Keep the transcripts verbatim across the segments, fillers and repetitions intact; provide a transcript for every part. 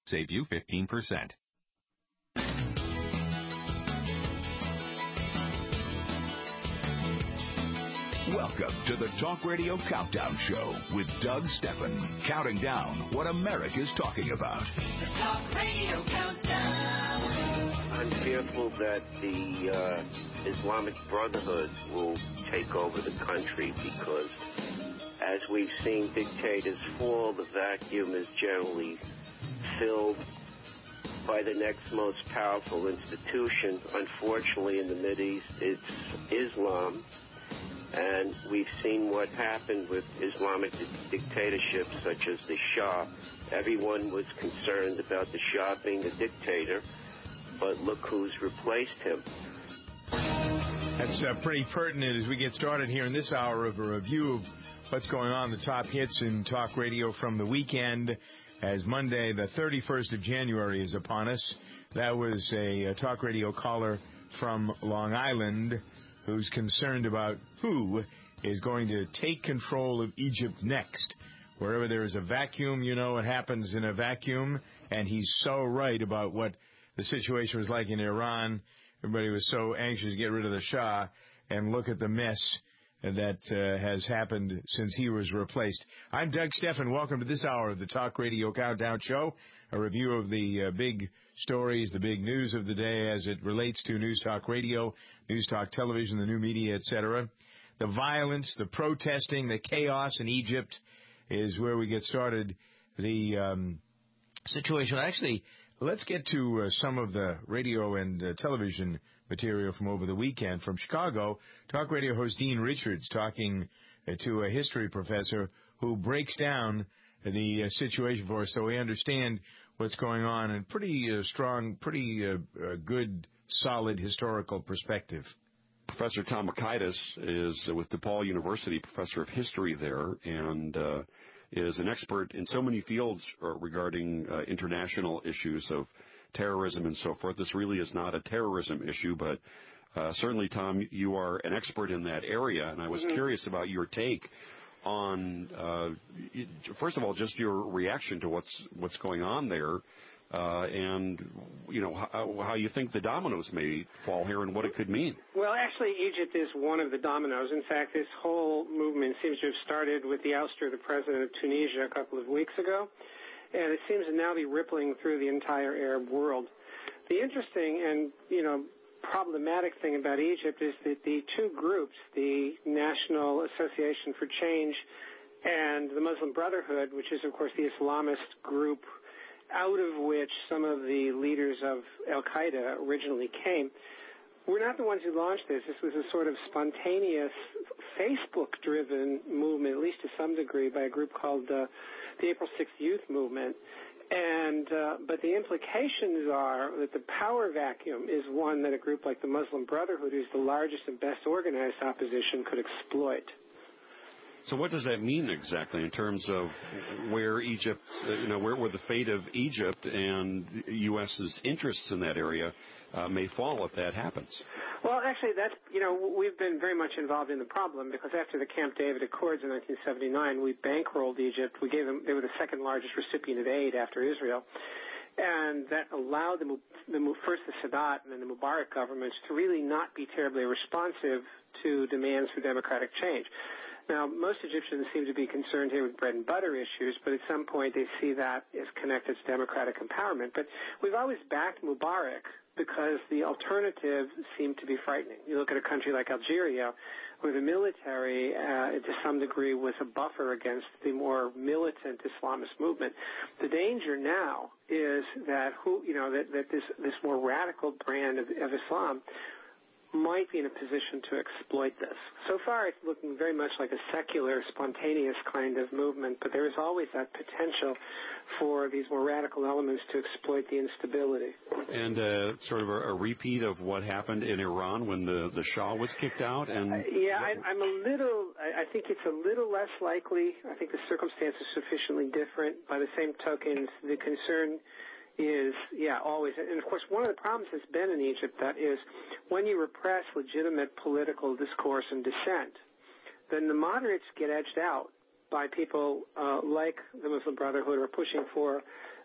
Save you fifteen percent. Welcome to the Talk Radio Countdown Show with Doug Stephan, counting down what America's talking about. The Talk Radio Countdown. I'm fearful that the uh, Islamic Brotherhood will take over the country because, as we've seen dictators fall, the vacuum is generally filled by the next most powerful institution. Unfortunately, in the Mideast, it's Islam. And we've seen what happened with Islamic di- dictatorships such as the Shah. Everyone was concerned about the Shah being a dictator, but look who's replaced him. That's uh, pretty pertinent as we get started here in this hour of a review of what's going on, the top hits in talk radio from the weekend, as Monday, the thirty-first of January, is upon us. That was a, a talk radio caller from Long Island who's concerned about who is going to take control of Egypt next. Wherever there is a vacuum, you know what happens in a vacuum, and he's so right about what the situation was like in Iran. Everybody was so anxious to get rid of the Shah, and look at the mess that uh, has happened since he was replaced. I'm Doug Stephan. Welcome to this hour of the Talk Radio Countdown Show, a review of the uh, big stories, the big news of the day as it relates to News Talk Radio, News Talk Television, the new media, et cetera. The violence, the protesting, the chaos in Egypt is where we get started. The um, situation, actually, let's get to uh, some of the radio and uh, television material from over the weekend. From Chicago, Talk Radio host Dean Richards talking uh, to a history professor who breaks down the uh, situation for us so we understand what's going on in pretty uh, strong, pretty uh, uh, good, solid historical perspective. Professor Tom Makaitis is with DePaul University, professor of history there, and uh, is an expert in so many fields uh, regarding uh, international issues of terrorism and so forth. This really is not a terrorism issue, but uh, certainly, Tom, you are an expert in that area, and I was mm-hmm. curious about your take on, uh, first of all, just your reaction to what's what's going on there, uh, and, you know, how, how you think the dominoes may fall here and what it could mean. Well, actually, Egypt is one of the dominoes. In fact, this whole movement seems to have started with the ouster of the president of Tunisia a couple of weeks ago, and it seems to now be rippling through the entire Arab world. The interesting and, you know, problematic thing about Egypt is that the two groups, the National Association for Change and the Muslim Brotherhood, which is, of course, the Islamist group out of which some of the leaders of Al-Qaeda originally came, were not the ones who launched this. This was a sort of spontaneous Facebook-driven movement, at least to some degree, by a group called uh, the April sixth Youth Movement. And uh, but the implications are that the power vacuum is one that a group like the Muslim Brotherhood, who's the largest and best organized opposition, could exploit. So what does that mean exactly in terms of where Egypt, uh, you know, where, where the fate of Egypt and U.S.'s interests in that area uh, may fall if that happens? Well, actually, that's, you know, we've been very much involved in the problem because after the Camp David Accords in nineteen seventy-nine, we bankrolled Egypt. We gave them, they were the second largest recipient of aid after Israel. And that allowed the, the first the Sadat and then the Mubarak governments to really not be terribly responsive to demands for democratic change. Now, most Egyptians seem to be concerned here with bread and butter issues, but at some point they see that as connected to democratic empowerment. But we've always backed Mubarak because the alternative seemed to be frightening. You look at a country like Algeria, where the military, uh, to some degree, was a buffer against the more militant Islamist movement. The danger now is that who, you know, that, that this this more radical brand of, of Islam might be in a position to exploit this. So far, it's looking very much like a secular, spontaneous kind of movement, but there is always that potential for these more radical elements to exploit the instability. And uh, sort of a, a repeat of what happened in Iran when the, the Shah was kicked out? And uh, yeah, I, I'm a little, I, I think it's a little less likely. I think the circumstances are sufficiently different. By the same token, the concern is, yeah, always. And, of course, one of the problems has been in Egypt that is when you repress legitimate political discourse and dissent, then the moderates get edged out by people uh, like the Muslim Brotherhood who are pushing for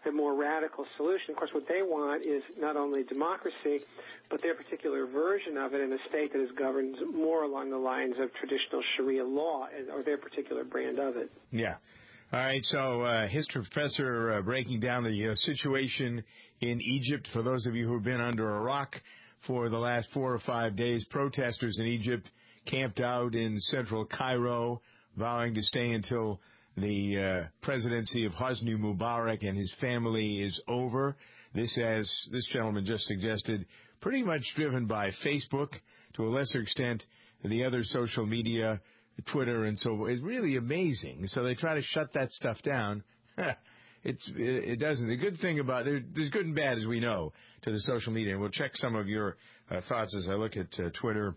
the more radical solution. Of course, what they want is not only democracy, but their particular version of it in a state that is governed more along the lines of traditional Sharia law, or their particular brand of it. Yeah. All right, so uh, history professor uh, breaking down the uh, situation in Egypt. For those of you who have been under a rock for the last four or five days, protesters in Egypt camped out in central Cairo, vowing to stay until the uh, presidency of Hosni Mubarak and his family is over. This, as this gentleman just suggested, pretty much driven by Facebook, to a lesser extent the other social media, Twitter and so forth. It's really amazing. So they try to shut that stuff down. it's it doesn't. The good thing about it, there's good and bad, as we know, to the social media. And we'll check some of your uh, thoughts as I look at uh, Twitter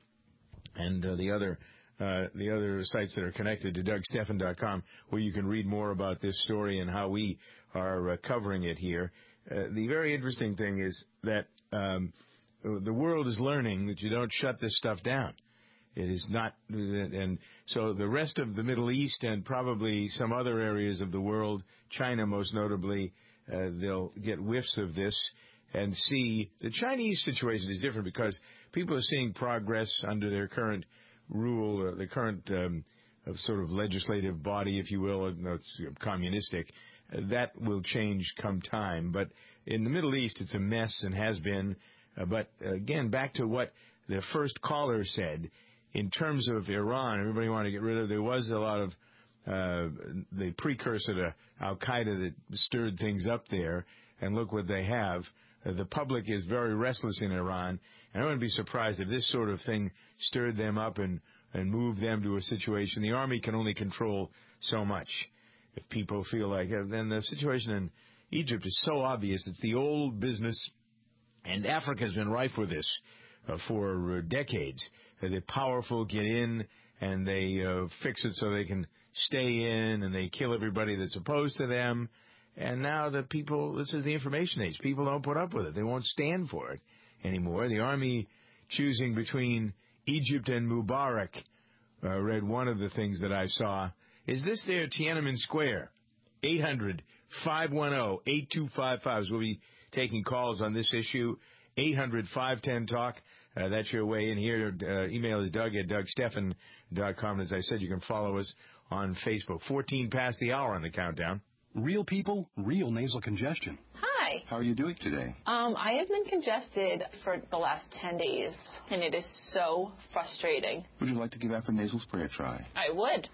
and uh, the other uh, the other sites that are connected to Doug Stephan dot com, where you can read more about this story and how we are uh, covering it here. Uh, the very interesting thing is that um, the world is learning that you don't shut this stuff down. It is not, and so the rest of the Middle East and probably some other areas of the world, China most notably, uh, they'll get whiffs of this and see. The Chinese situation is different because people are seeing progress under their current rule, or the current um, sort of legislative body, if you will. No, it's communistic. Uh, that will change come time. But in the Middle East, it's a mess and has been. Uh, but again, back to what the first caller said. In terms of Iran, everybody wanted to get rid of. There was a lot of uh, the precursor to Al-Qaeda that stirred things up there, and look what they have. Uh, the public is very restless in Iran, and I wouldn't be surprised if this sort of thing stirred them up and, and moved them to a situation. The army can only control so much. If people feel like, uh, then the situation in Egypt is so obvious. It's the old business, and Africa has been rife with this uh, for uh, decades. The powerful get in and they uh, fix it so they can stay in, and they kill everybody that's opposed to them. And now the people, this is the information age. People don't put up with it. They won't stand for it anymore. The army choosing between Egypt and Mubarak. I uh, read one of the things that I saw. Is this there Tiananmen Square? eight hundred, five one zero, eight two five five. We'll be taking calls on this issue. eight hundred, five one zero, talk. Uh, that's your way in here. Uh, email is Doug at Doug Stephan dot com. As I said, you can follow us on Facebook. fourteen past the hour on the countdown. Real people, real nasal congestion. Hi. How are you doing today? Um, I have been congested for the last ten days, and it is so frustrating. Would you like to give Afrin nasal spray a try? I would.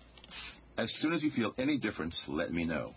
As soon as you feel any difference, let me know.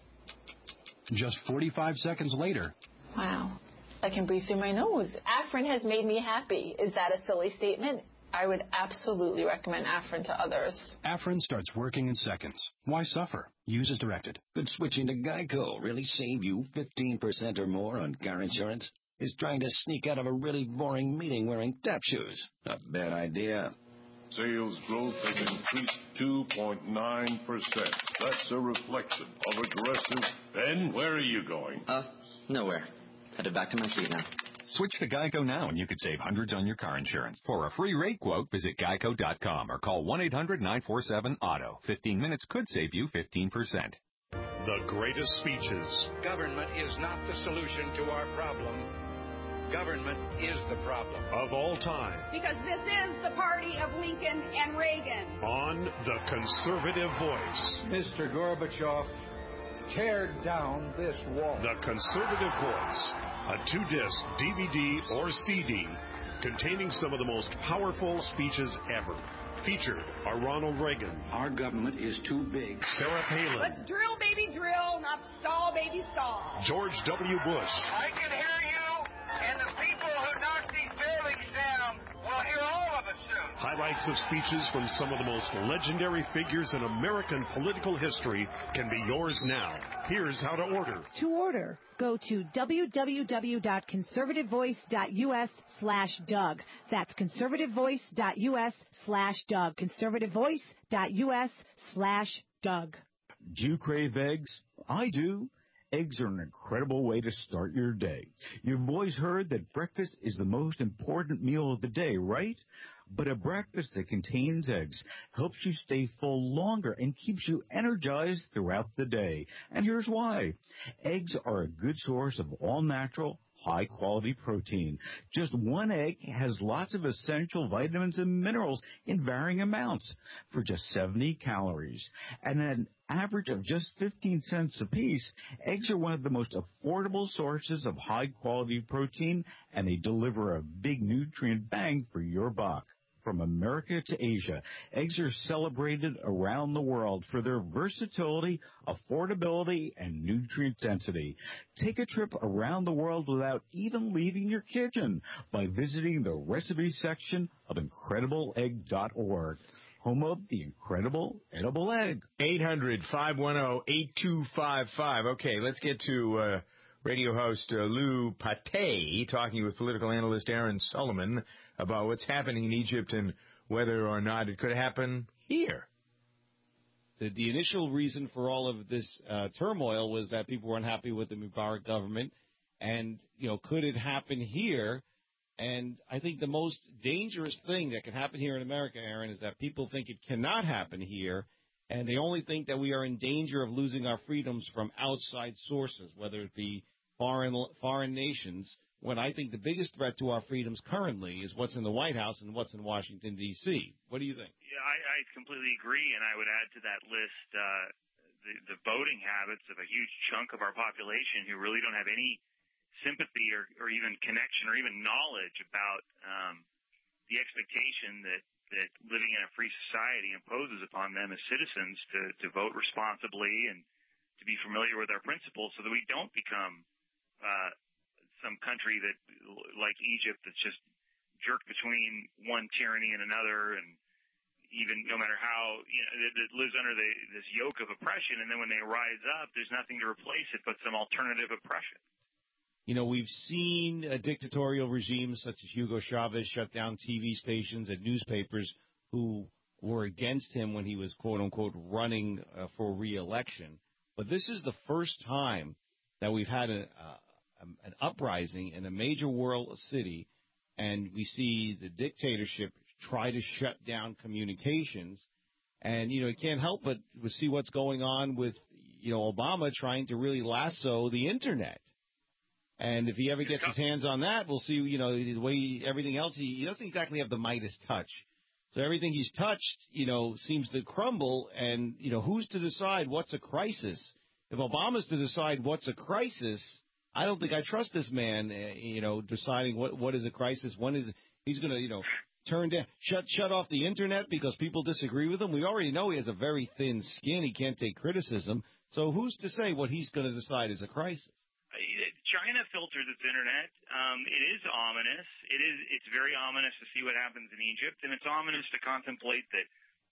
Just forty-five seconds later. Wow. I can breathe through my nose. Afrin has made me happy. Is that a silly statement? I would absolutely recommend Afrin to others. Afrin starts working in seconds. Why suffer? Use as directed. Could switching to Geico really save you fifteen percent or more on car insurance? Is trying to sneak out of a really boring meeting wearing tap shoes a bad idea? Sales growth has increased two point nine percent. That's a reflection of aggressive... Ben, where are you going? Uh, nowhere. Headed back to my seat now. Switch to Geico now and you could save hundreds on your car insurance. For a free rate quote, visit geico dot com or call one eight hundred nine four seven auto. fifteen minutes could save you fifteen percent. The greatest speeches. Government is not the solution to our problem. Government is the problem. Of all time. Because this is the party of Lincoln and Reagan. On The Conservative Voice. Mister Gorbachev, tear down this wall. The Conservative Voice, a two-disc D V D or C D containing some of the most powerful speeches ever. Featured are Ronald Reagan. Our government is too big. Sarah Palin. Let's drill, baby, drill, not stall, baby, stall. George W. Bush. I can hear you, and the people who knock these buildings down will hear all of us soon. Highlights of speeches from some of the most legendary figures in American political history can be yours now. Here's how to order. To order, go to www.conservativevoice.us slash Doug. That's conservativevoice.us slash Doug. Conservativevoice.us slash Doug. Do you crave eggs? I do. Eggs are an incredible way to start your day. You've always heard that breakfast is the most important meal of the day, right? But a breakfast that contains eggs helps you stay full longer and keeps you energized throughout the day. And here's why. Eggs are a good source of all-natural, high-quality protein. Just one egg has lots of essential vitamins and minerals in varying amounts for just seventy calories. And at an average of just fifteen cents apiece, eggs are one of the most affordable sources of high-quality protein, and they deliver a big nutrient bang for your buck. From America to Asia, eggs are celebrated around the world for their versatility, affordability, and nutrient density. Take a trip around the world without even leaving your kitchen by visiting the recipe section of incredible egg dot org. Home of the incredible edible egg. eight hundred, five one zero, eight two five five. Okay, let's get to uh, radio host uh, Lou Pate talking with political analyst Aaron Solomon about what's happening in Egypt and whether or not it could happen here. The, the initial reason for all of this uh, turmoil was that people were unhappy with the Mubarak government. And, you know, could it happen here? And I think the most dangerous thing that can happen here in America, Aaron, is that people think it cannot happen here. And they only think that we are in danger of losing our freedoms from outside sources, whether it be foreign foreign nations, when I think the biggest threat to our freedoms currently is what's in the White House and what's in Washington, D C What do you think? Yeah, I, I completely agree, and I would add to that list uh, the, the voting habits of a huge chunk of our population who really don't have any sympathy or, or even connection or even knowledge about um, the expectation that, that living in a free society imposes upon them as citizens to, to vote responsibly and to be familiar with our principles so that we don't become uh, some country that, like Egypt, that's just jerked between one tyranny and another, and even no matter how, you know, that, that lives under the, this yoke of oppression, and then when they rise up, there's nothing to replace it but some alternative oppression. You know, we've seen uh, dictatorial regimes such as Hugo Chavez shut down T V stations and newspapers who were against him when he was, quote-unquote, running uh, for re-election. But this is the first time that we've had a, uh, an uprising in a major world city, and we see the dictatorship try to shut down communications. And, you know, you can't help but see what's going on with, you know, Obama trying to really lasso the Internet. And if he ever gets his hands on that, we'll see, you know, the way he, everything else, he, he doesn't exactly have the Midas touch. So everything he's touched, you know, seems to crumble. And, you know, who's to decide what's a crisis? If Obama's to decide what's a crisis, I don't think I trust this man, uh, you know, deciding what what is a crisis. When is he's going to, you know, turn down, shut shut off the Internet because people disagree with him? We already know he has a very thin skin. He can't take criticism. So who's to say what he's going to decide is a crisis? China filters its internet. Um, it is ominous. It is. It's very ominous to see what happens in Egypt, and it's ominous to contemplate that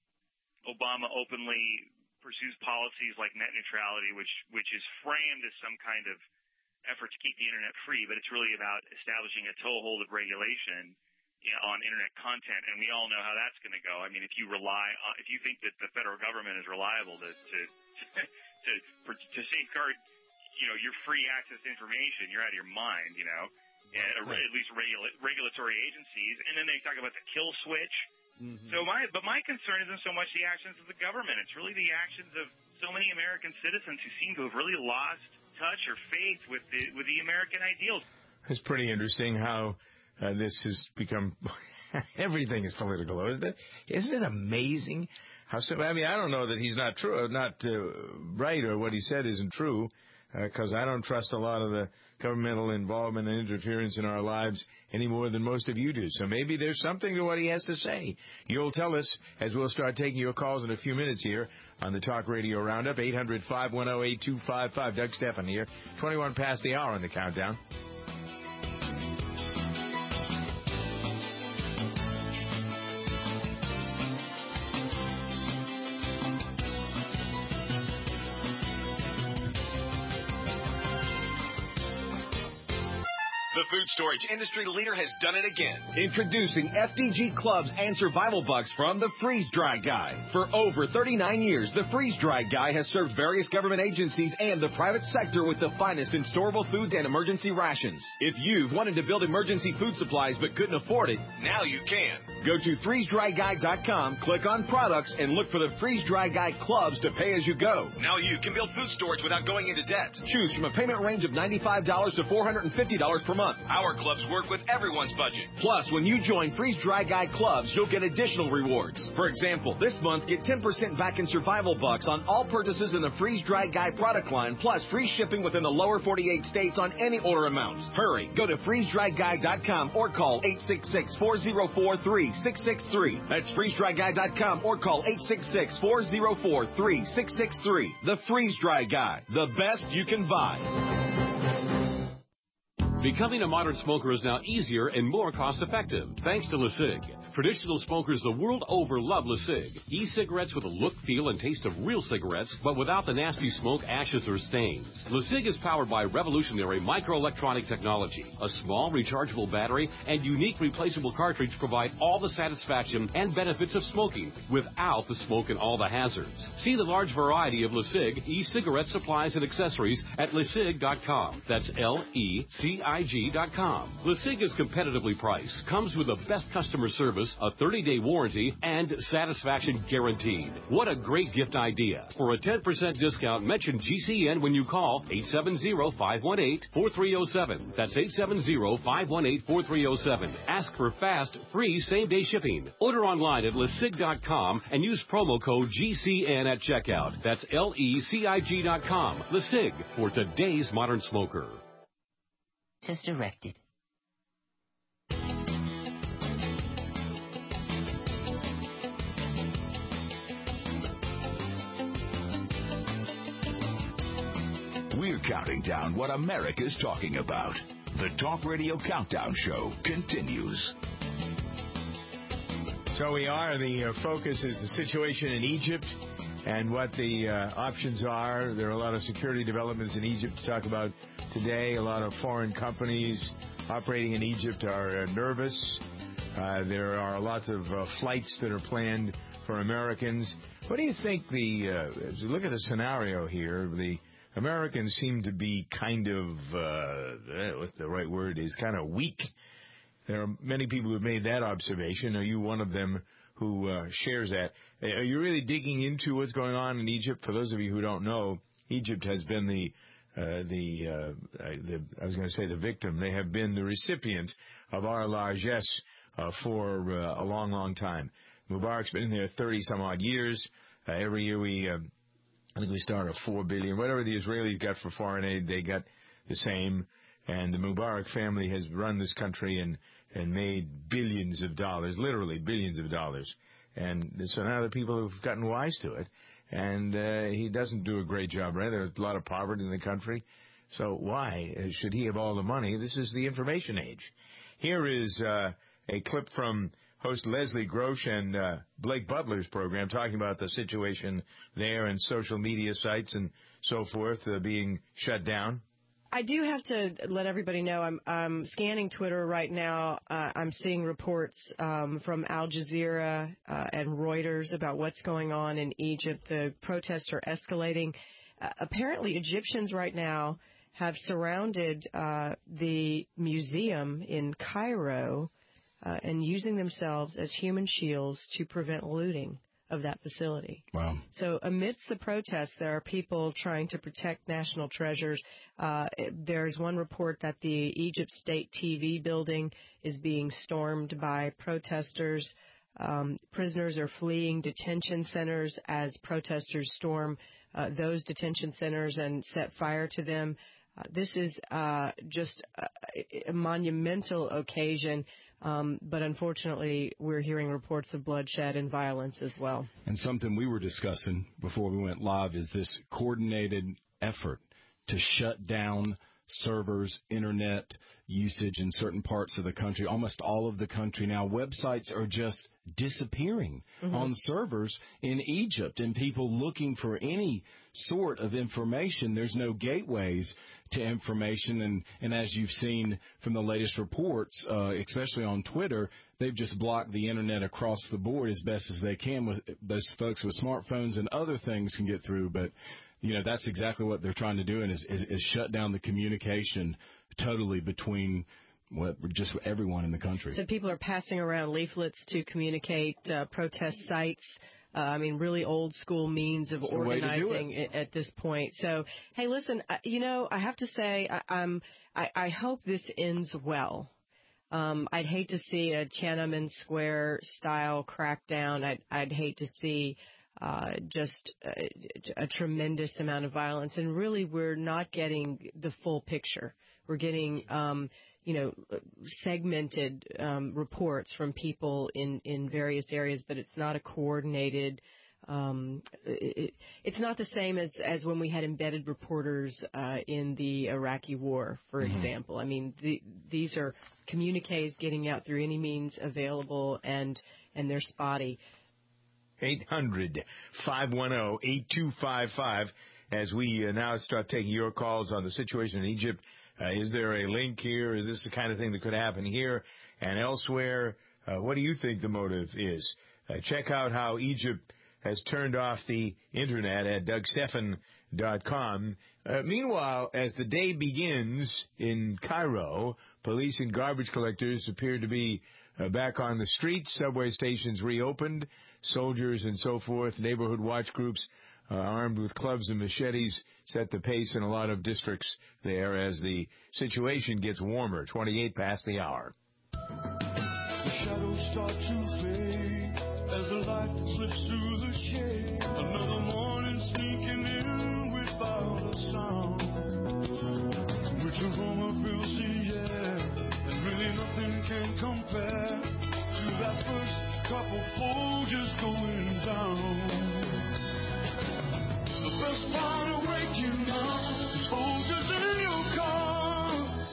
Obama openly pursues policies like net neutrality, which which is framed as some kind of effort to keep the internet free, but it's really about establishing a toehold of regulation, you know, on internet content, and we all know how that's going to go. I mean, if you rely on, if you think that the federal government is reliable to to to, to, to safeguard, you know, your free access to information, you're out of your mind, you know, and, or at least regula- regulatory agencies. And then they talk about the kill switch. Mm-hmm. So my, but my concern isn't so much the actions of the government. It's really the actions of so many American citizens who seem to have really lost touch or faith with the, with the American ideals. It's pretty interesting how uh, this has become, everything is political, isn't it? Isn't it amazing how so, I mean, I don't know that he's not true, not uh, right, or what he said isn't true. Because uh, I don't trust a lot of the governmental involvement and interference in our lives any more than most of you do. So maybe there's something to what he has to say. You'll tell us as we'll start taking your calls in a few minutes here on the Talk Radio Roundup. eight hundred, five one zero, eight two five five. Doug Stephan here. twenty-one past the hour on the countdown. The food storage industry leader has done it again. Introducing F D G Clubs and Survival Bucks from the Freeze Dry Guy. For over thirty-nine years, the Freeze Dry Guy has served various government agencies and the private sector with the finest in storable foods and emergency rations. If you've wanted to build emergency food supplies but couldn't afford it, now you can. Go to freeze dry guy dot com, click on products, and look for the Freeze Dry Guy Clubs to pay as you go. Now you can build food storage without going into debt. Choose from a payment range of ninety-five dollars to four hundred fifty dollars per month. Our clubs work with everyone's budget. Plus, when you join Freeze Dry Guy Clubs, you'll get additional rewards. For example, this month, get ten percent back in Survival Bucks on all purchases in the Freeze Dry Guy product line, plus free shipping within the lower forty-eight states on any order amount. Hurry, go to freeze dry guy dot com or call eight six six, four zero four, three six six three. That's freeze dry guy dot com or call eight six six, four zero four, three six six three. The Freeze Dry Guy, the best you can buy. Becoming a modern smoker is now easier and more cost-effective, thanks to LeSig. Traditional smokers the world over love LeSig. E-cigarettes with a look, feel, and taste of real cigarettes, but without the nasty smoke, ashes, or stains. LeSig is powered by revolutionary microelectronic technology. A small rechargeable battery and unique replaceable cartridge provide all the satisfaction and benefits of smoking, without the smoke and all the hazards. See the large variety of LeSig e-cigarette supplies and accessories at lesig dot com. That's L E C I G dot com. LeSig is competitively priced, comes with the best customer service, a thirty-day warranty, and satisfaction guaranteed. What a great gift idea. For a ten percent discount, mention G C N when you call eight seven zero, five one eight, four three zero seven. That's eight seven zero, five one eight, four three zero seven. Ask for fast, free same-day shipping. Order online at lesig dot com and use promo code G C N at checkout. That's L E C I G dot com. LeSig, for today's modern smoker. Just erected. We're counting down what America's talking about. The Talk Radio Countdown Show continues. So we are. The uh, focus is the situation in Egypt and what the uh, options are. There are a lot of security developments in Egypt to talk about today. A lot of foreign companies operating in Egypt are uh, nervous. Uh, there are lots of uh, flights that are planned for Americans. What do you think the, uh, as you look at the scenario here, the Americans seem to be kind of, uh, what the right word is, kind of weak. There are many people who have made that observation. Are you one of them who uh, shares that? Are you really digging into what's going on in Egypt? For those of you who don't know, Egypt has been the Uh, the, uh, the, I was going to say the victim. They have been the recipient of our largesse uh, for uh, a long, long time. Mubarak's been in there thirty some odd years. Uh, every year we, uh, I think we start at four billion. Whatever the Israelis got for foreign aid, they got the same. And the Mubarak family has run this country and, and made billions of dollars, literally billions of dollars. And so now the people have gotten wise to it. And uh, he doesn't do a great job, right? There's a lot of poverty in the country. So why should he have all the money? This is the information age. Here is uh, a clip from host Leslie Grosh and uh, Blake Butler's program talking about the situation there and social media sites and so forth uh, being shut down. I do have to let everybody know I'm, I'm scanning Twitter right now. Uh, I'm seeing reports um, from Al Jazeera uh, and Reuters about what's going on in Egypt. The protests are escalating. Uh, apparently, Egyptians right now have surrounded uh, the museum in Cairo uh, and using themselves as human shields to prevent looting of that facility. Wow. So amidst the protests, there are people trying to protect national treasures. Uh, there's one report that the Egypt State T V building is being stormed by protesters. Um, prisoners are fleeing detention centers as protesters storm uh, those detention centers and set fire to them. Uh, this is uh, just a, a monumental occasion. Um, but unfortunately, we're hearing reports of bloodshed and violence as well. And something we were discussing before we went live is this coordinated effort to shut down servers, internet usage in certain parts of the country, almost all of the country now. Websites are just disappearing mm-hmm. on servers in Egypt, and people looking for any sort of information. There's no gateways to information, and, and as you've seen from the latest reports, uh, especially on Twitter, they've just blocked the internet across the board as best as they can. With those folks with smartphones and other things can get through, but you know that's exactly what they're trying to do, and is, is, is shut down the communication totally between well, just everyone in the country. So people are passing around leaflets to communicate uh, protest sites. Uh, I mean, really old school means of it's organizing at, at this point. So, hey, listen, I, you know, I have to say, I, I'm, I, I hope this ends well. Um, I'd hate to see a Tiananmen Square style crackdown. I'd, I'd hate to see uh, just a, a tremendous amount of violence. And really, we're not getting the full picture. We're getting, um, you know, segmented um, reports from people in, in various areas, but it's not a coordinated. Um, it, it's not the same as, as when we had embedded reporters uh, in the Iraqi war, for mm-hmm. example. I mean, the, these are communiques getting out through any means available, and and they're spotty. eight hundred, five one zero, eight two five five as we uh, now start taking your calls on the situation in Egypt. Uh, is there a link here? Is this the kind of thing that could happen here and elsewhere? Uh, what do you think the motive is? Uh, check out how Egypt has turned off the Internet at Doug Stephan dot com. Uh, meanwhile, as the day begins in Cairo, police and garbage collectors appear to be uh, back on the streets, subway stations reopened, soldiers and so forth, neighborhood watch groups Uh, armed with clubs and machetes set the pace in a lot of districts there as the situation gets warmer. twenty-eight past the hour. The shadows start to fade as the light slips through the shade. Another morning sneaking in without a sound. Which aroma fills the air, and really nothing can compare to that first couple Folgers going down. The best part of waking up is Folgers in your car.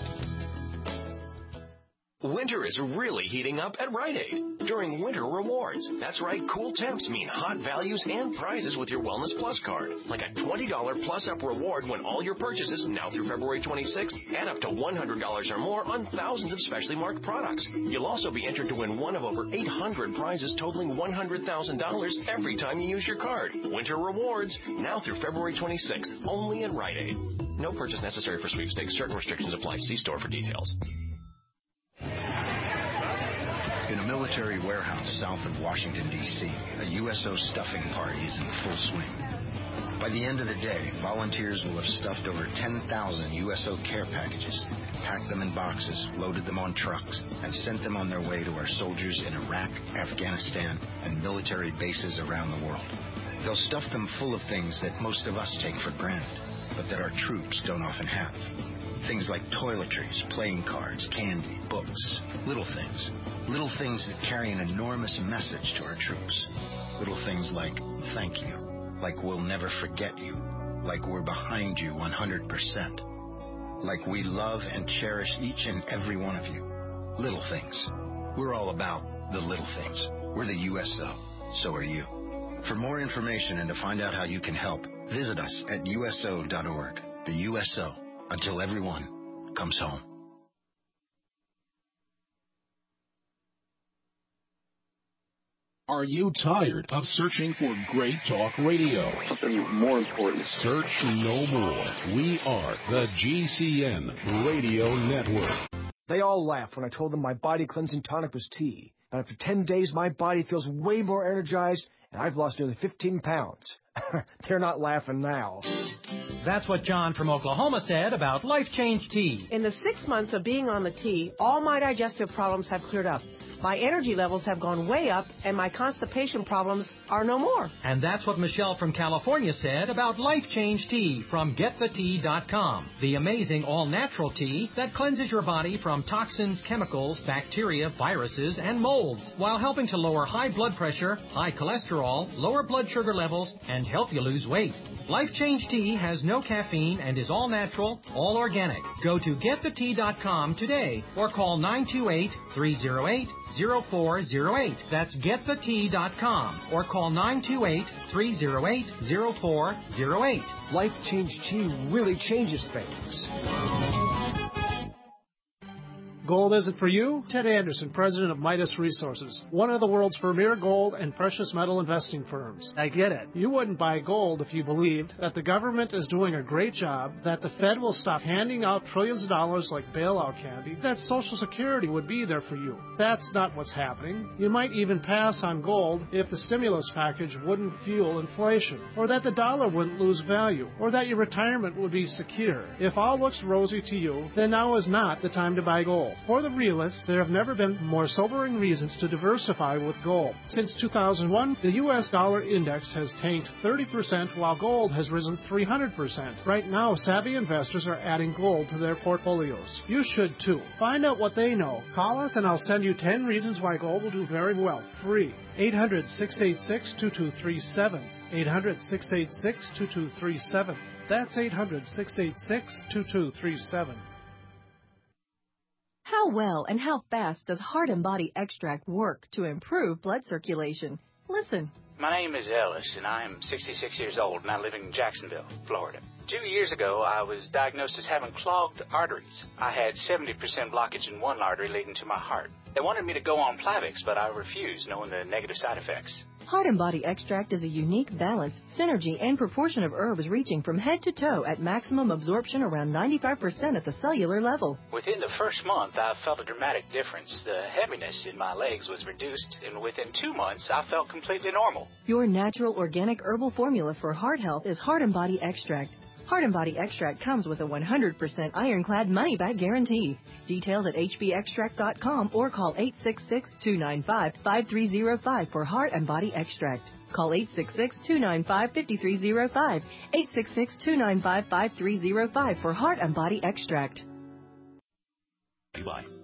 Winter is really heating up at Rite Aid during Winter Rewards. That's right, cool temps mean hot values and prizes with your Wellness Plus card. Like a twenty dollars plus up reward when all your purchases, now through February twenty-sixth, add up to one hundred dollars or more on thousands of specially marked products. You'll also be entered to win one of over eight hundred prizes totaling one hundred thousand dollars every time you use your card. Winter Rewards, now through February twenty-sixth, only at Rite Aid. No purchase necessary for sweepstakes. Certain restrictions apply. See store for details. In a military warehouse south of Washington, D C, a U S O stuffing party is in full swing. By the end of the day, volunteers will have stuffed over ten thousand U S O care packages, packed them in boxes, loaded them on trucks, and sent them on their way to our soldiers in Iraq, Afghanistan, and military bases around the world. They'll stuff them full of things that most of us take for granted, but that our troops don't often have. Things like toiletries, playing cards, candy, books, little things. Little things that carry an enormous message to our troops. Little things like, thank you, like we'll never forget you, like we're behind you one hundred percent, like we love and cherish each and every one of you. Little things. We're all about the little things. We're the U S O. So are you. For more information and to find out how you can help, visit us at U S O dot org. The U S O. Until everyone comes home. Are you tired of searching for great talk radio? Something more important. Search no more. We are the G C N Radio Network. They all laughed when I told them my body cleansing tonic was tea. But after ten days, my body feels way more energized, and I've lost nearly fifteen pounds. They're not laughing now. That's what John from Oklahoma said about Life Change Tea. In the six months of being on the tea, all my digestive problems have cleared up. My energy levels have gone way up, and my constipation problems are no more. And that's what Michelle from California said about Life Change Tea from get the tea dot com. The amazing all-natural tea that cleanses your body from toxins, chemicals, bacteria, viruses, and molds, while helping to lower high blood pressure, high cholesterol, lower blood sugar levels, and help you lose weight. Life Change Tea has no caffeine and is all natural, all organic. Go to get the tea dot com today or call nine two eight, three oh eight, oh four oh eight. That's get the tea dot com or call nine two eight, three oh eight, oh four oh eight. Life Change Tea really changes things. Gold isn't for you? Ted Anderson, president of Midas Resources, one of the world's premier gold and precious metal investing firms. I get it. You wouldn't buy gold if you believed that the government is doing a great job, that the Fed will stop handing out trillions of dollars like bailout candy, that Social Security would be there for you. That's not what's happening. You might even pass on gold if the stimulus package wouldn't fuel inflation, or that the dollar wouldn't lose value, or that your retirement would be secure. If all looks rosy to you, then now is not the time to buy gold. For the realists, there have never been more sobering reasons to diversify with gold. Since two thousand one, the U S dollar index has tanked thirty percent while gold has risen three hundred percent. Right now, savvy investors are adding gold to their portfolios. You should too. Find out what they know. Call us and I'll send you ten reasons why gold will do very well, free. eight hundred, six eight six, two two three seven. eight hundred, six eight six, two two three seven. That's eight hundred, six eight six, two two three seven. How well and how fast does Heart and Body Extract work to improve blood circulation? Listen. My name is Ellis, and I am sixty-six years old, and I live in Jacksonville, Florida. Two years ago, I was diagnosed as having clogged arteries. I had seventy percent blockage in one artery leading to my heart. They wanted me to go on Plavix, but I refused, knowing the negative side effects. Heart and Body Extract is a unique balance, synergy, and proportion of herbs reaching from head to toe at maximum absorption around ninety-five percent at the cellular level. Within the first month, I felt a dramatic difference. The heaviness in my legs was reduced, and within two months, I felt completely normal. Your natural organic herbal formula for heart health is Heart and Body Extract. Heart and Body Extract comes with a one hundred percent ironclad money-back guarantee. Details at h b extract dot com or call eight six six, two nine five, five three zero five for Heart and Body Extract. Call eight six six, two nine five, five three zero five, eight six six, two nine five, five three zero five for Heart and Body Extract. Bye.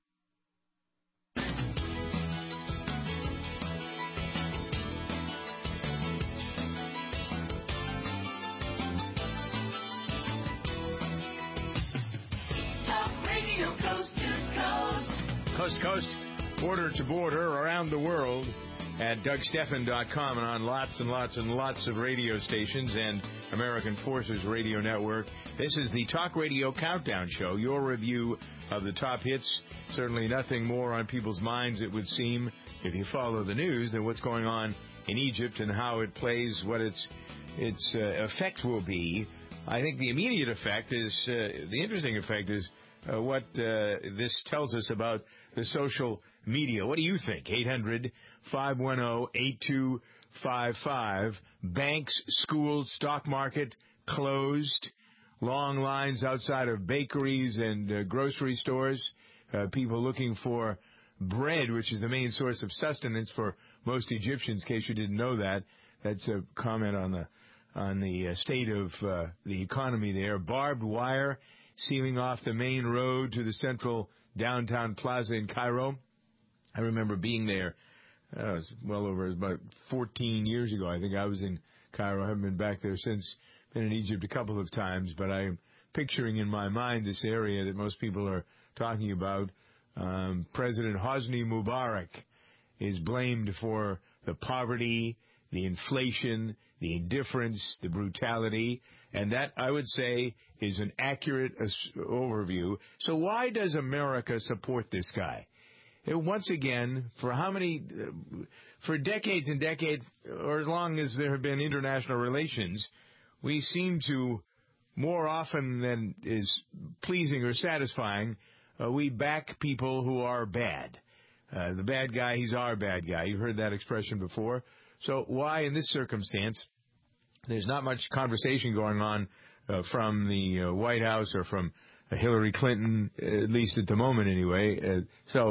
Coast to coast, border to border, around the world at Doug Stephan dot com and on lots and lots and lots of radio stations and American Forces Radio Network. This is the Talk Radio Countdown Show, your review of the top hits. Certainly nothing more on people's minds, it would seem, if you follow the news, than what's going on in Egypt and how it plays, what its its uh, effect will be. I think the immediate effect is, uh, the interesting effect is uh, what uh, this tells us about the social media. What do you think? eight hundred, five one zero, eight two five five. Banks, schools, stock market closed. Long lines outside of bakeries and uh, grocery stores. Uh, people looking for bread, which is the main source of sustenance for most Egyptians, in case you didn't know that. That's a comment on the on the uh, state of uh, the economy there. Barbed wire sealing off the main road to the central downtown plaza in Cairo. I remember being there. Uh, it was well over about fourteen years ago. I think I was in Cairo. I haven't been back there since. Been in Egypt a couple of times, but I'm picturing in my mind this area that most people are talking about. Um, President Hosni Mubarak is blamed for the poverty, the inflation, the indifference, the brutality, and that, I would say, is an accurate uh, overview. So why does America support this guy? And once again, for how many, uh, for decades and decades, or as long as there have been international relations, we seem to, more often than is pleasing or satisfying, uh, we back people who are bad. Uh, the bad guy, he's our bad guy. You've heard that expression before. So why, in this circumstance, there's not much conversation going on uh, from the uh, White House or from uh, Hillary Clinton, at least at the moment anyway. Uh, so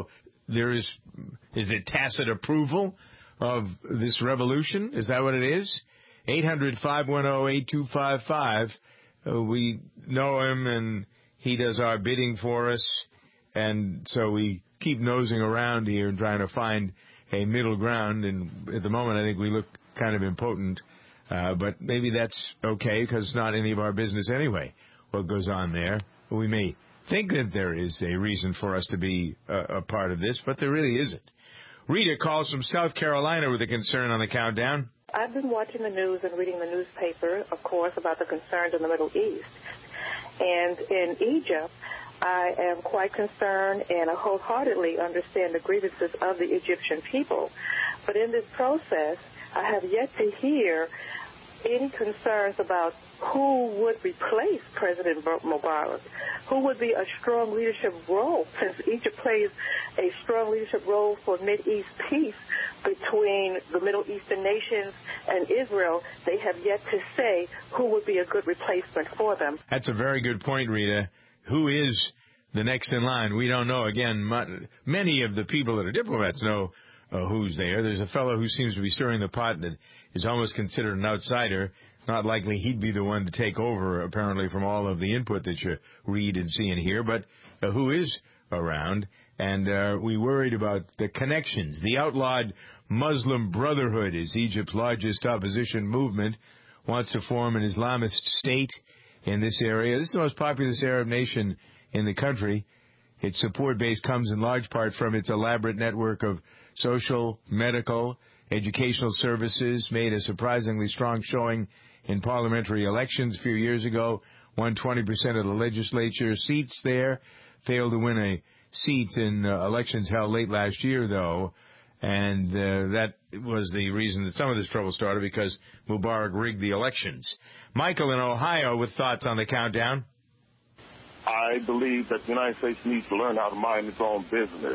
there is, is it tacit approval of this revolution? Is that what it is? eight hundred, five one zero, eight two five five. Uh, we know him, and he does our bidding for us, and so we keep nosing around here and trying to find a middle ground, and at the moment I think we look kind of impotent, uh, but maybe that's okay because it's not any of our business anyway what goes on there. We may think that there is a reason for us to be a, a part of this, but there really isn't. Rita calls from South Carolina with a concern on the countdown. I've been watching the news and reading the newspaper, of course, about the concerns in the Middle East. And in Egypt, I am quite concerned, and I wholeheartedly understand the grievances of the Egyptian people. But in this process, I have yet to hear any concerns about who would replace President Mubarak, who would be a strong leadership role, since Egypt plays a strong leadership role for Mideast peace between the Middle Eastern nations and Israel. They have yet to say who would be a good replacement for them. That's a very good point, Rita. Who is the next in line? We don't know. Again, many of the people that are diplomats know uh, who's there. There's a fellow who seems to be stirring the pot that is almost considered an outsider. Not likely he'd be the one to take over, apparently, from all of the input that you read and see and hear, but uh, who is around. And uh, we worried about the connections. The outlawed Muslim Brotherhood is Egypt's largest opposition movement, wants to form an Islamist state in this area. This is the most populous Arab nation in the country. Its support base comes in large part from its elaborate network of social, medical, educational services, made a surprisingly strong showing in parliamentary elections a few years ago, won twenty percent of the legislature seats there, failed to win a seat in uh, elections held late last year, though, and uh, that was the reason that some of this trouble started, because Mubarak rigged the elections. Michael in Ohio with thoughts on the countdown. I believe that the United States needs to learn how to mind its own business.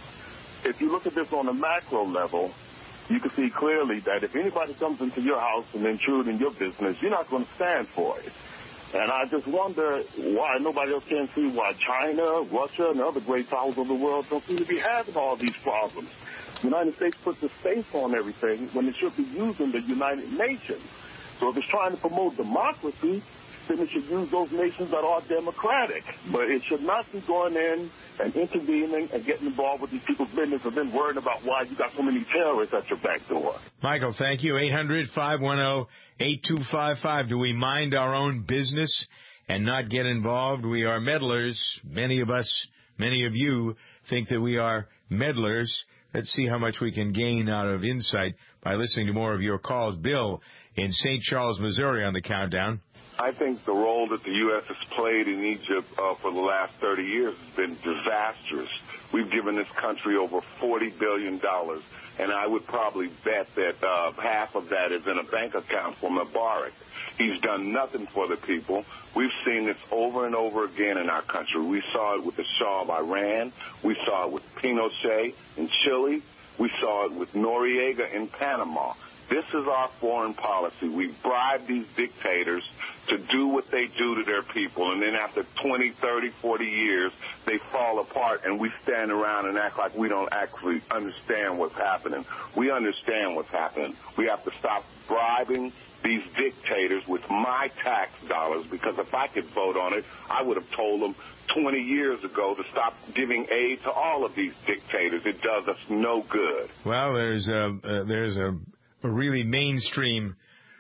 If you look at this on a macro level, you can see clearly that if anybody comes into your house and intrude in your business, you're not going to stand for it. And I just wonder why nobody else can see why China, Russia, and other great powers of the world don't seem to be having all these problems. The United States puts a face on everything when it should be using the United Nations. So if it's trying to promote democracy, then it should use those nations that are democratic. But it should not be going in and intervening and getting involved with these people's business and then worrying about why you got so many terrorists at your back door. Michael, thank you. eight hundred, five one zero, eight two five five. Do we mind our own business and not get involved? We are meddlers. Many of us, many of you think that we are meddlers. Let's see how much we can gain out of insight by listening to more of your calls. Bill in Saint Charles, Missouri on the countdown. I think the role that the U S has played in Egypt uh, for the last thirty years has been disastrous. We've given this country over forty billion dollars, and I would probably bet that uh, half of that is in a bank account for Mubarak. He's done nothing for the people. We've seen this over and over again in our country. We saw it with the Shah of Iran. We saw it with Pinochet in Chile. We saw it with Noriega in Panama. This is our foreign policy. We bribe these dictators to do what they do to their people, and then after twenty, thirty, forty years, they fall apart, and we stand around and act like we don't actually understand what's happening. We understand what's happening. We have to stop bribing these dictators with my tax dollars, because if I could vote on it, I would have told them twenty years ago to stop giving aid to all of these dictators. It does us no good. Well, there's a, uh, there's a a really mainstream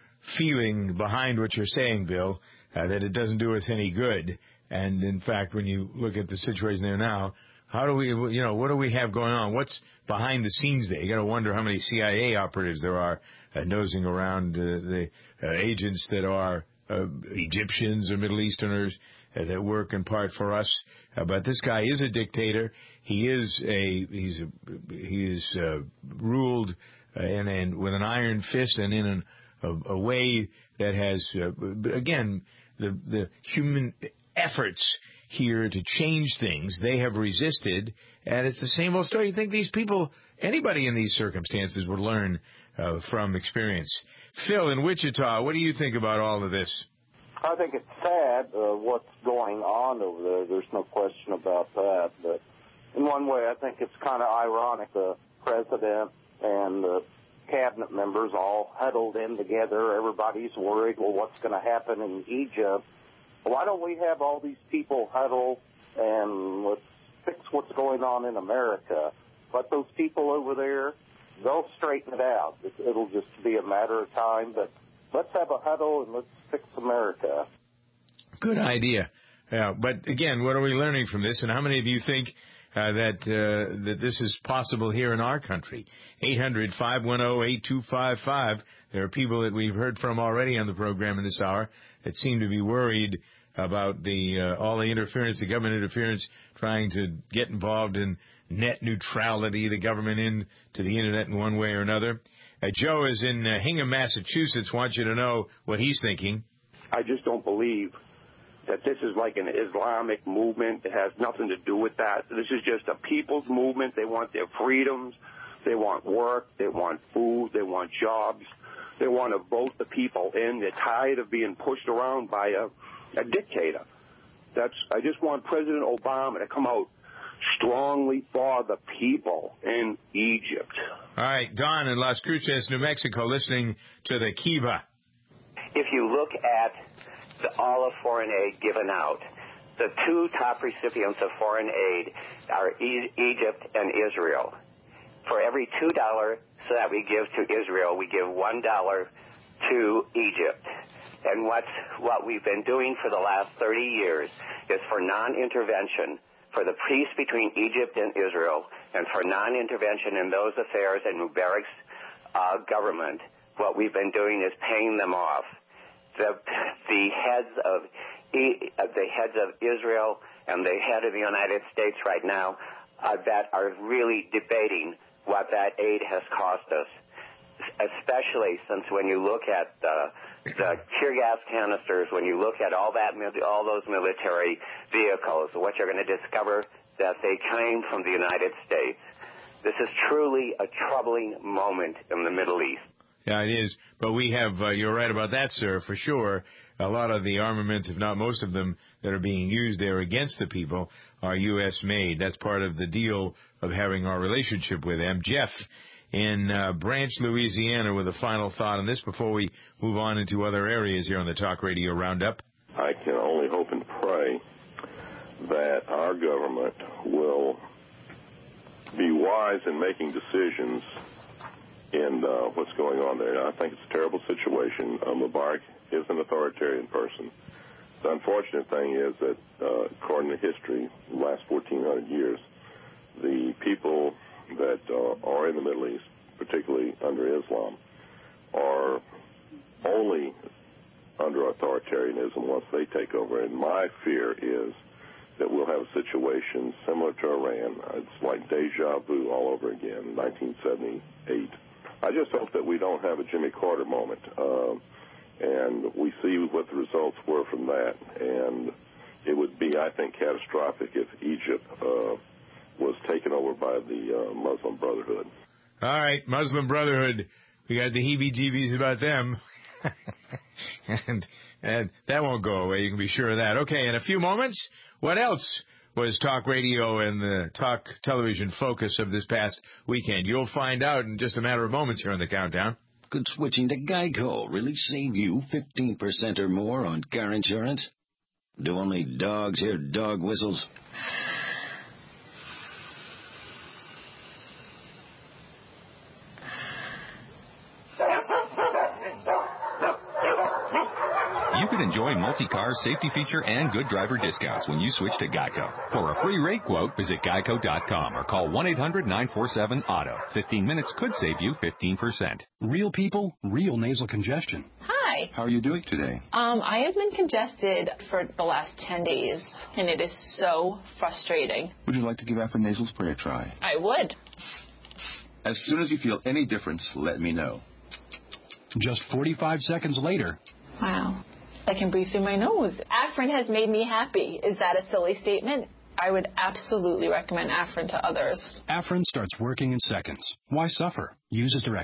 feeling behind what you're saying, Bill, uh, that it doesn't do us any good. And, in fact, when you look at the situation there now, how do we, you know, what do we have going on? What's behind the scenes there? You got to wonder how many C I A operatives there are uh, nosing around uh, the uh, agents that are uh, Egyptians or Middle Easterners uh, that work in part for us. Uh, but this guy is a dictator. He is a, he's a, he is uh, ruled Uh, and, and with an iron fist and in an, a, a way that has, uh, again, the, the human efforts here to change things, they have resisted, and it's the same old story. You think these people, anybody in these circumstances would learn uh, from experience. Phil in Wichita, what do you think about all of this? I think it's sad uh, what's going on over there. There's no question about that, but in one way, I think it's kind of ironic. The president and the cabinet members all huddled in together. Everybody's worried, well, what's going to happen in Egypt? Why don't we have all these people huddle and let's fix what's going on in America? Let those people over there, they'll straighten it out. It'll just be a matter of time, but let's have a huddle and let's fix America. Good idea. Yeah, but again, what are we learning from this, and how many of you think uh, that uh, that this is possible here in our country? eight hundred, five one zero, eight two five five. There are people that we've heard from already on the program in this hour that seem to be worried about the uh, all the interference, the government interference, trying to get involved in net neutrality, the government into the Internet in one way or another. Uh, Joe is in uh, Hingham, Massachusetts, wants you to know what he's thinking. I just don't believe that this is like an Islamic movement. It has nothing to do with that. This is just a people's movement. They want their freedoms. They want work. They want food. They want jobs. They want to vote the people in. They're tired of being pushed around by a, a dictator. That's. I just want President Obama to come out strongly for the people in Egypt. All right, Don in Las Cruces, New Mexico, listening to the Kiva. If you look at the, all of foreign aid given out, the two top recipients of foreign aid are e- Egypt and Israel. For every two dollars that we give to Israel, we give one dollar to Egypt. And what's, what we've been doing for the last thirty years is for non-intervention, for the peace between Egypt and Israel, and for non-intervention in those affairs in Mubarak's uh, government, what we've been doing is paying them off. The, the heads of e, the heads of Israel and the head of the United States right now uh, that are really debating what that aid has cost us, especially since when you look at the, the tear gas canisters, when you look at all that all those military vehicles, what you're going to discover that they came from the United States. This is truly a troubling moment in the Middle East. Yeah, it is. But we have, uh, you're right about that, sir, for sure. A lot of the armaments, if not most of them, that are being used there against the people are U S made. That's part of the deal of having our relationship with them. Jeff in uh, Branch, Louisiana, with a final thought on this before we move on into other areas here on the Talk Radio Roundup. I can only hope and pray that our government will be wise in making decisions in uh, what's going on there. I think it's a terrible situation. Uh, Mubarak is an authoritarian person. The unfortunate thing is that, uh, according to history, the last fourteen hundred years, the people that uh, are in the Middle East, particularly under Islam, are only under authoritarianism once they take over. And my fear is that we'll have a situation similar to Iran. It's like deja vu all over again, nineteen seventy-eight. I just hope that we don't have a Jimmy Carter moment, uh, and we see what the results were from that. And it would be, I think, catastrophic if Egypt uh, was taken over by the uh, Muslim Brotherhood. All right, Muslim Brotherhood. We got the heebie-jeebies about them. and, and that won't go away. You can be sure of that. Okay, in a few moments, what else was talk radio and the talk television focus of this past weekend? You'll find out in just a matter of moments here on the Countdown. Could switching to Geico really save you fifteen percent or more on car insurance? Do only dogs hear dog whistles? You can enjoy multi-car safety feature and good driver discounts when you switch to Geico. For a free rate quote, visit geico dot com or call one eight hundred nine four seven auto. fifteen minutes could save you fifteen percent. Real people, real nasal congestion. Hi. How are you doing today? Um, I have been congested for the last ten days, and it is so frustrating. Would you like to give Afrin nasal spray a try? I would. As soon as you feel any difference, let me know. Just forty-five seconds later. Wow. I can breathe through my nose. Afrin has made me happy. Is that a silly statement? I would absolutely recommend Afrin to others. Afrin starts working in seconds. Why suffer? Use as directed.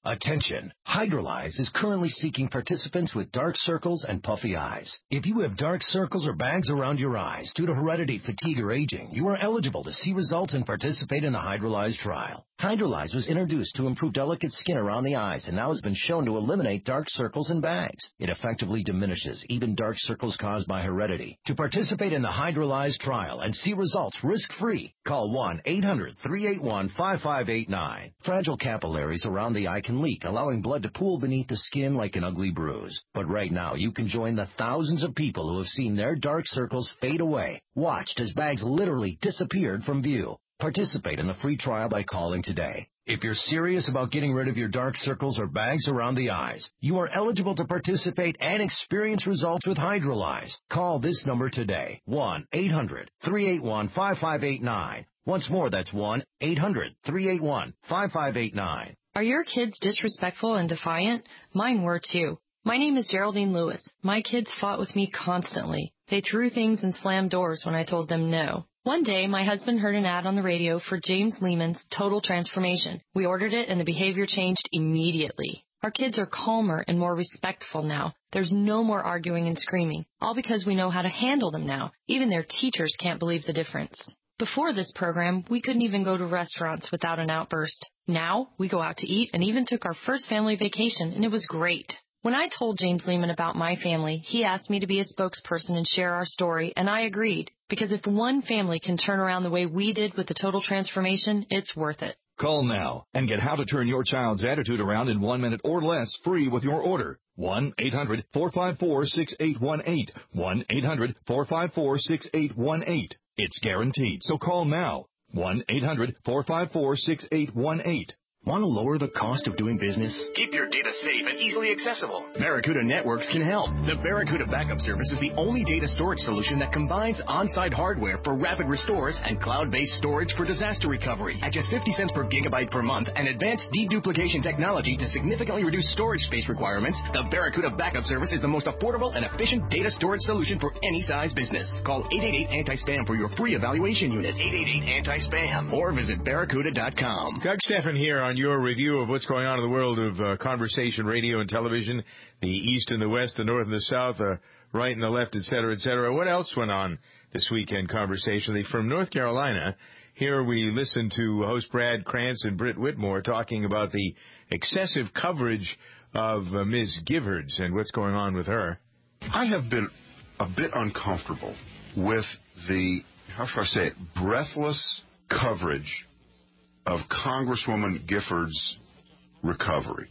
Attention! Hydrolyze is currently seeking participants with dark circles and puffy eyes. If you have dark circles or bags around your eyes due to heredity, fatigue, or aging, you are eligible to see results and participate in the Hydrolyze trial. Hydrolyze was introduced to improve delicate skin around the eyes and now has been shown to eliminate dark circles and bags. It effectively diminishes even dark circles caused by heredity. To participate in the Hydrolyze trial and see results risk-free, call one eight hundred, three eight one, five five eight nine. Fragile capillaries around the eye can leak, allowing blood to pool beneath the skin like an ugly bruise. But right now, you can join the thousands of people who have seen their dark circles fade away, watched as bags literally disappeared from view. Participate in the free trial by calling today. If you're serious about getting rid of your dark circles or bags around the eyes, you are eligible to participate and experience results with Hydrolyze. Call this number today, one eight hundred, three eight one, five five eight nine. Once more, that's one eight hundred, three eight one, five five eight nine. Are your kids disrespectful and defiant? Mine were too. My name is Geraldine Lewis. My kids fought with me constantly. They threw things and slammed doors when I told them no. One day, my husband heard an ad on the radio for James Lehman's Total Transformation. We ordered it and the behavior changed immediately. Our kids are calmer and more respectful now. There's no more arguing and screaming, all because we know how to handle them now. Even their teachers can't believe the difference. Before this program, we couldn't even go to restaurants without an outburst. Now, we go out to eat and even took our first family vacation, and it was great. When I told James Lehman about my family, he asked me to be a spokesperson and share our story, and I agreed. Because if one family can turn around the way we did with the Total Transformation, it's worth it. Call now and get how to turn your child's attitude around in one minute or less free with your order. one eight hundred, four five four, six eight one eight. one eight hundred, four five four, six eight one eight. It's guaranteed, so call now. one eight hundred, four five four, six eight one eight. Want to lower the cost of doing business? Keep your data safe and easily accessible. Barracuda Networks can help. The Barracuda Backup Service is the only data storage solution that combines on-site hardware for rapid restores and cloud-based storage for disaster recovery. At just fifty cents per gigabyte per month and advanced deduplication technology to significantly reduce storage space requirements, the Barracuda Backup Service is the most affordable and efficient data storage solution for any size business. Call eight eight eight, anti spam for your free evaluation unit. eight eight eight, anti spam or visit barracuda dot com. Doug Stephan here on your review of what's going on in the world of uh, conversation radio and television, the East and the West, the North and the South, the right and the left, et cetera, et cetera. What else went on this weekend conversationally? From North Carolina, here we listen to host Brad Krantz and Britt Whitmore talking about the excessive coverage of uh, Miz Giffords and what's going on with her. I have been a bit uncomfortable with the, how should I say it, breathless coverage of Congresswoman Giffords' recovery.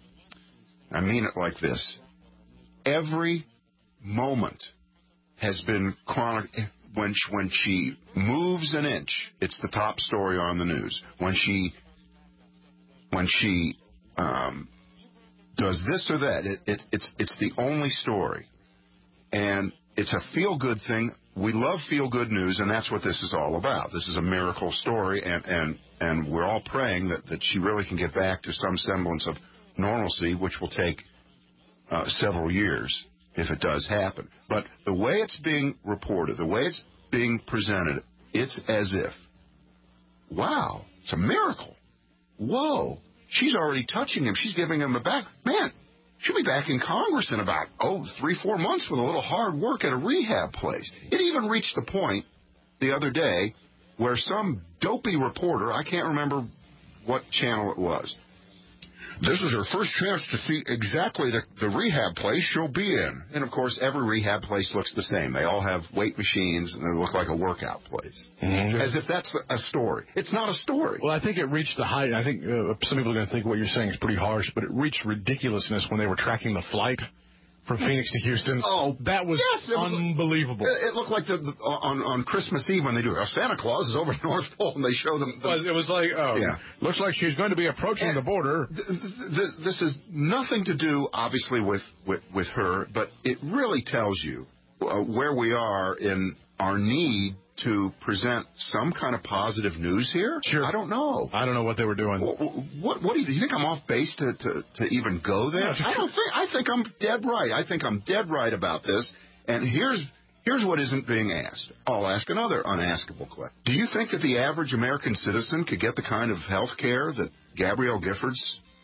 I mean it like this. Every moment has been chronic. When she, when she moves an inch, it's the top story on the news. When she when she um, does this or that, it, it, it's it's the only story. And it's a feel-good thing. We love feel-good news, and that's what this is all about. This is a miracle story, and, and, and we're all praying that, that she really can get back to some semblance of normalcy, which will take uh, several years if it does happen. But the way it's being reported, the way it's being presented, it's as if, wow, it's a miracle. Whoa, she's already touching him. She's giving him a back. Man, she'll be back in Congress in about, oh, three, four months with a little hard work at a rehab place. It even reached the point the other day where some dopey reporter, I can't remember what channel it was, this is her first chance to see exactly the, the rehab place she'll be in. And, of course, every rehab place looks the same. They all have weight machines, and they look like a workout place. Mm-hmm. As if that's a story. It's not a story. Well, I think it reached the height. I think uh, some people are going to think what you're saying is pretty harsh, but it reached ridiculousness when they were tracking the flight from Phoenix to Houston. Oh, that was, yes, it was unbelievable. It, it looked like the, the, on, on Christmas Eve when they do it. Oh, Santa Claus is over the North Pole, and they show them. The, it, was, it was like, oh, yeah. Looks like she's going to be approaching and the border. Th- th- this has nothing to do, obviously, with, with, with her, but it really tells you uh, where we are in our need to present some kind of positive news here? Sure. I don't know. I don't know what they were doing. What, what, what do you, do you think I'm off base to, to, to even go there? No, I don't think. I think I'm dead right. I think I'm dead right about this. And here's here's what isn't being asked. I'll ask another unaskable question. Do you think that the average American citizen could get the kind of health care that Gabrielle Giffords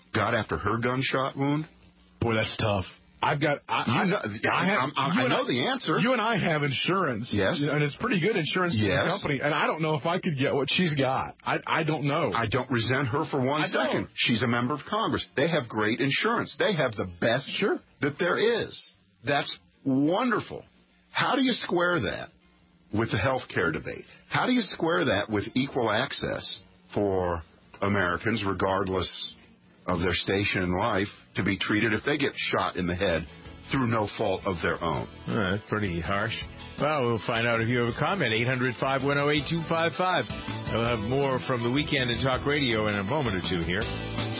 got after her gunshot wound? Boy, that's tough. I've got. I, you know, I, I, have, I'm, I'm, I know I, the answer. You and I have insurance. Yes. And it's pretty good insurance to yes. the company. And I don't know if I could get what she's got. I I don't know. I don't resent her for one I second. Don't. She's a member of Congress. They have great insurance. They have the best sure. that there is. That's wonderful. How do you square that with the health care debate? How do you square that with equal access for Americans, regardless of their station in life, to be treated if they get shot in the head through no fault of their own? Oh, that's pretty harsh. Well, we'll find out if you have a comment. eight hundred, five one zero, eight two five five. We'll have more from the Weekend in Talk Radio in a moment or two here.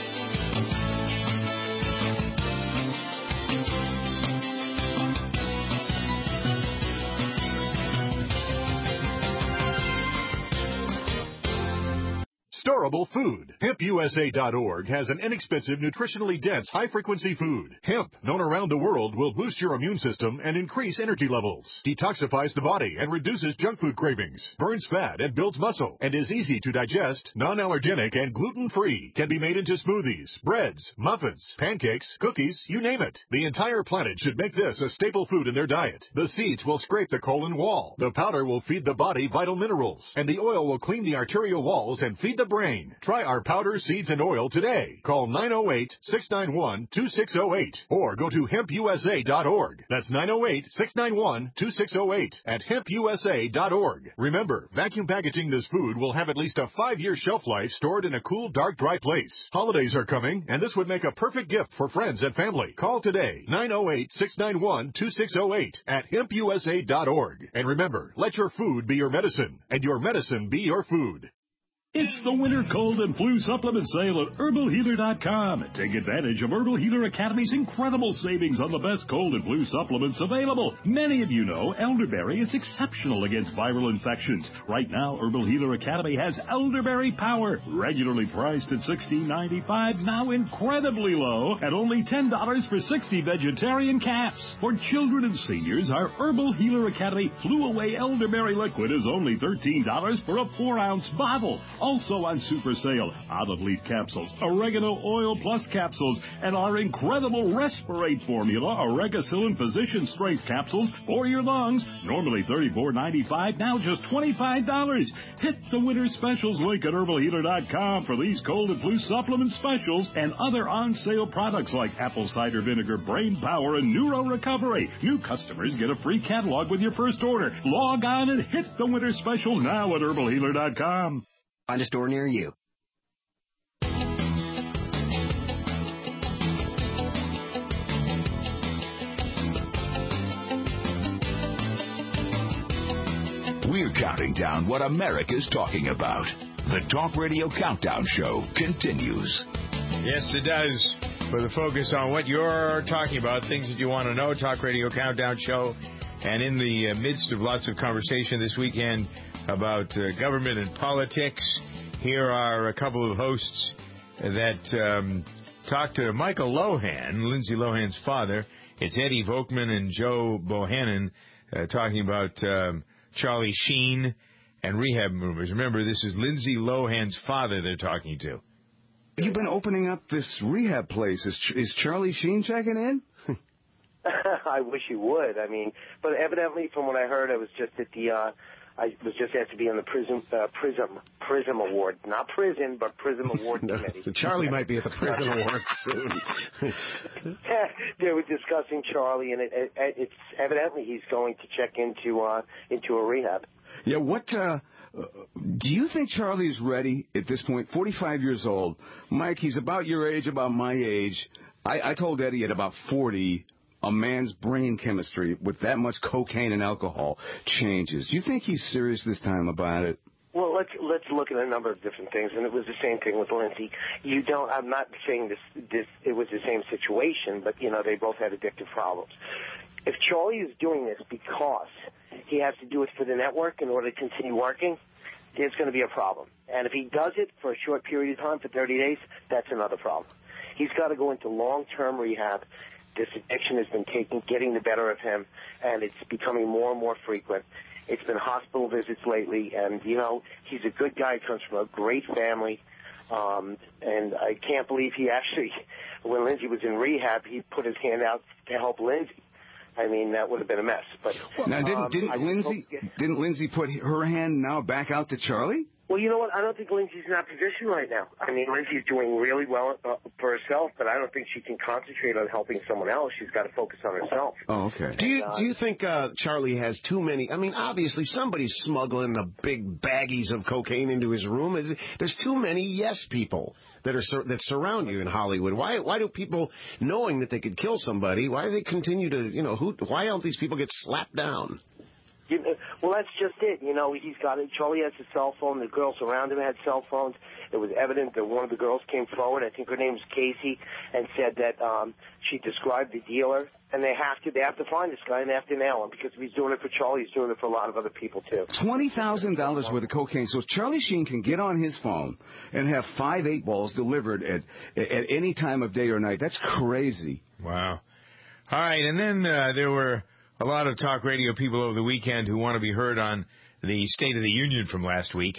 Storable food. Hemp U S A dot org has an inexpensive, nutritionally dense, high-frequency food. Hemp, known around the world, will boost your immune system and increase energy levels, detoxifies the body and reduces junk food cravings, burns fat and builds muscle, and is easy to digest, non-allergenic, and gluten-free. Can be made into smoothies, breads, muffins, pancakes, cookies, you name it. The entire planet should make this a staple food in their diet. The seeds will scrape the colon wall. The powder will feed the body vital minerals, and the oil will clean the arterial walls and feed the brain. Try our powder, seeds, and oil today. Call nine oh eight, six nine one, two six oh eight or go to hemp U S A dot org. That's nine oh eight, six nine one, two six oh eight at hemp U S A dot org. Remember, vacuum packaging this food will have at least a five-year shelf life stored in a cool, dark, dry place. Holidays are coming, and this would make a perfect gift for friends and family. Call today, nine oh eight, six nine one, two six oh eight at hemp U S A dot org. And remember, let your food be your medicine, and your medicine be your food. It's the winter cold and flu supplement sale at herbal healer dot com. Take advantage of Herbal Healer Academy's incredible savings on the best cold and flu supplements available. Many of you know elderberry is exceptional against viral infections. Right now, Herbal Healer Academy has Elderberry Power, regularly priced at sixteen ninety-five, now incredibly low at only ten dollars for sixty vegetarian caps. For children and seniors, our Herbal Healer Academy Flu Away Elderberry Liquid is only thirteen dollars for a four ounce bottle. Also on super sale, olive leaf capsules, oregano oil plus capsules, and our incredible Respirate formula, Oregacillin Physician Strength capsules for your lungs. Normally thirty-four ninety-five, now just twenty-five dollars. Hit the winter specials link at herbal healer dot com for these cold and flu supplement specials and other on sale products like apple cider vinegar, brain power, and neuro recovery. New customers get a free catalog with your first order. Log on and hit the winter special now at herbal healer dot com. Find a store near you. We're counting down what America's talking about. The Talk Radio Countdown Show continues. Yes, it does. For the focus on what you're talking about, things that you want to know, Talk Radio Countdown Show. And in the midst of lots of conversation this weekend about uh, government and politics, here are a couple of hosts that um, talked to Michael Lohan, Lindsay Lohan's father. It's Eddie Volkman and Joe Bohannon uh, talking about um, Charlie Sheen and rehab movers. Remember, this is Lindsay Lohan's father they're talking to. You've been opening up this rehab place. Is, is Charlie Sheen checking in? I wish he would. I mean, but evidently, from what I heard, I was just at the. Uh, I was just asked to be on the Prism uh, Prism Prism Award, not prison, but Prism Award no, committee. Charlie might be at the Prism Award soon. They were discussing Charlie, and it, it, it's evidently he's going to check into uh, into a rehab. Yeah, what? Uh, do you think Charlie's ready at this point? forty-five years old, Mike. He's about your age, about my age. I, I told Eddie at about forty. A man's brain chemistry with that much cocaine and alcohol changes. Do you think he's serious this time about it? Well, let's let's look at a number of different things, and it was the same thing with Lindsay. You don't. I'm not saying this. This it was the same situation, but you know they both had addictive problems. If Charlie is doing this because he has to do it for the network in order to continue working, there's going to be a problem. And if he does it for a short period of time, for thirty days, that's another problem. He's got to go into long-term rehab. This addiction has been taking, getting the better of him, and it's becoming more and more frequent. It's been hospital visits lately, and, you know, he's a good guy, comes from a great family, Um, and I can't believe he actually, when Lindsay was in rehab, he put his hand out to help Lindsay. I mean, that would have been a mess. But now, didn't um, didn't Lindsay didn't Lindsay put her hand now back out to Charlie? Well, you know what? I don't think Lindsay's in that position right now. I mean, Lindsay's doing really well uh, for herself, but I don't think she can concentrate on helping someone else. She's got to focus on herself. Oh, okay. Do you do you think uh, Charlie has too many? I mean, obviously somebody's smuggling the big baggies of cocaine into his room. Is it, there's too many yes people that are sur- that surround you in Hollywood. Why why do people, knowing that they could kill somebody, why do they continue to you know who? Why don't these people get slapped down? You know, well, that's just it. You know, he's got it. Charlie has a cell phone. The girls around him had cell phones. It was evident that one of the girls came forward. I think her name was Casey, and said that um, she described the dealer. And they have to they have to find this guy and they have to nail him, because if he's doing it for Charlie, he's doing it for a lot of other people too. Twenty thousand dollars worth of cocaine. So Charlie Sheen can get on his phone and have five eight balls delivered at at any time of day or night. That's crazy. Wow. All right, and then uh, there were a lot of talk radio people over the weekend who want to be heard on the State of the Union from last week.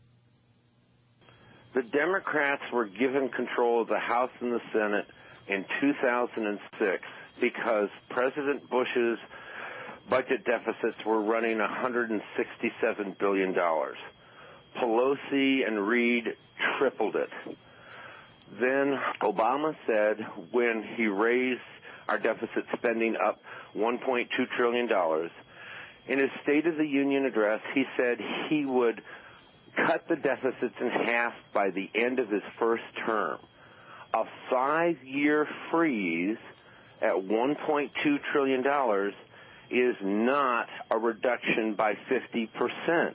The Democrats were given control of the House and the Senate in two thousand six because President Bush's budget deficits were running one hundred sixty-seven billion dollars. Pelosi and Reid tripled it. Then Obama said, when he raised our deficit spending up one point two trillion dollars, in his State of the Union address, he said he would cut the deficits in half by the end of his first term. A five-year freeze at one point two trillion dollars is not a reduction by fifty percent.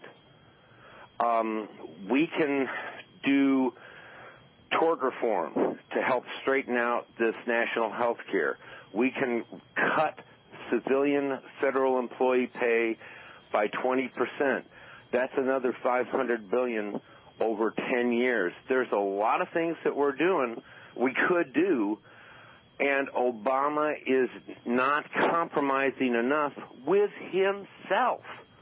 Um, we can do tort reform to help straighten out this national health care. We can cut civilian federal employee pay by twenty percent. That's another five hundred billion dollars over ten years. There's a lot of things that we're doing, we could do, and Obama is not compromising enough with himself.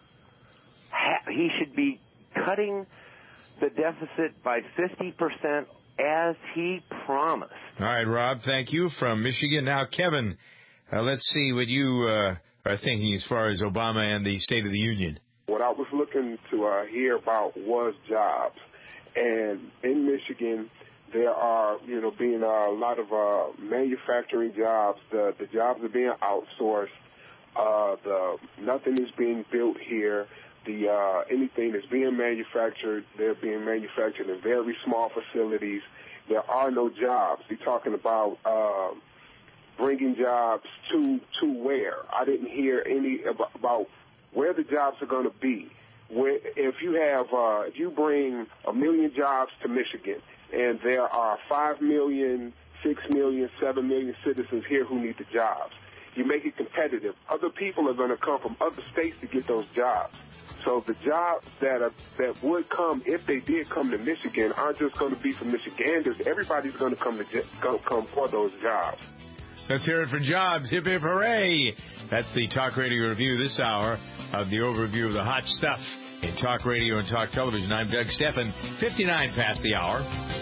He should be cutting the deficit by fifty percent as he promised. All right, Rob, thank you from Michigan. Now, Kevin, uh, let's see what you uh, are thinking as far as Obama and the State of the Union. What I was looking to uh, hear about was jobs. And in Michigan, there are, you know, being uh, a lot of uh, manufacturing jobs. The, the jobs are being outsourced. Uh, the nothing is being built here. The uh, anything that's being manufactured, they're being manufactured in very small facilities. There are no jobs. They're talking about uh, bringing jobs to to where. I didn't hear any about, about where the jobs are going to be. Where, if you have, uh, if you bring a million jobs to Michigan, and there are five million, six million, seven million citizens here who need the jobs, you make it competitive. Other people are going to come from other states to get those jobs. So the jobs that are, that would come, if they did come to Michigan, aren't just going to be for Michiganders. Everybody's going to come to come, come for those jobs. Let's hear it for jobs. Hip, hip, hooray. That's the Talk Radio Review this hour of the overview of the hot stuff in Talk Radio and Talk Television. I'm Doug Steffen, fifty-nine past the hour.